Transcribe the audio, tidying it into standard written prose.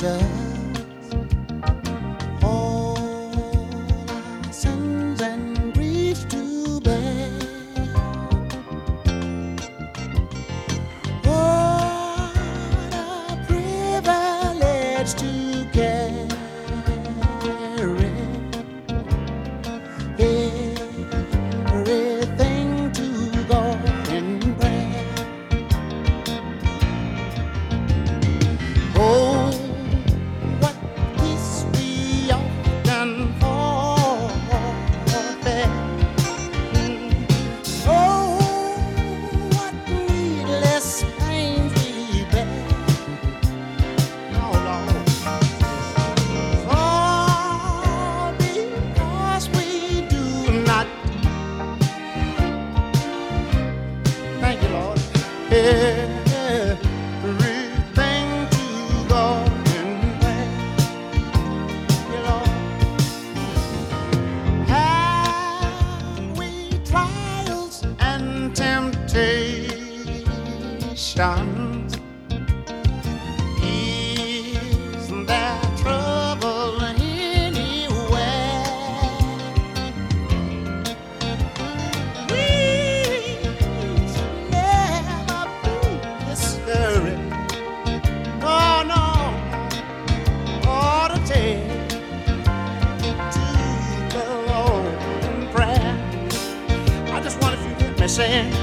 all our sins and griefs to bear. What a privilege to carry everything to God in prayer. Oh, what peace we often forfeit. Oh, what needless pains we bear. Oh, Lord. All because we do not, thank you, Lord, everything to God in prayer. You Lord, have we trials and temptations? Isn't there trouble anywhere? We should never be discouraged. Oh no, or to take to the Lord in prayer. I just wonder if you hear me saying,